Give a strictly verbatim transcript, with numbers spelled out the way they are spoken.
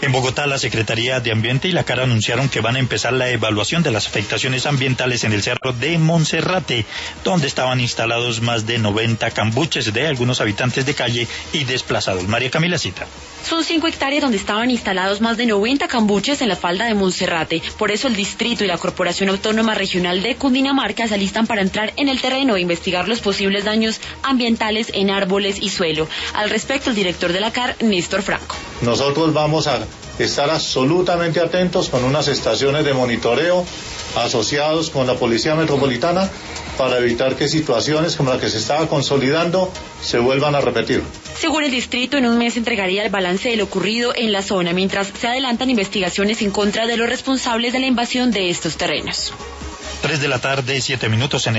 En Bogotá, la Secretaría de Ambiente y la CAR anunciaron que van a empezar la evaluación de las afectaciones ambientales en el cerro de Monserrate, donde estaban instalados más de noventa cambuches de algunos habitantes de calle y desplazados. María Camila Cita. Son cinco hectáreas donde estaban instalados más de noventa cambuches en la falda de Monserrate. Por eso el distrito y la Corporación Autónoma Regional de Cundinamarca se alistan para entrar en el terreno e investigar los posibles daños ambientales en árboles y suelo. Al respecto, el director de la CAR, Néstor Franco. Nosotros vamos a estar absolutamente atentos con unas estaciones de monitoreo asociados con la Policía Metropolitana para evitar que situaciones como la que se estaba consolidando se vuelvan a repetir. Según el distrito, en un mes entregaría el balance de lo ocurrido en la zona, mientras se adelantan investigaciones en contra de los responsables de la invasión de estos terrenos. Tres de la tarde, siete minutos en el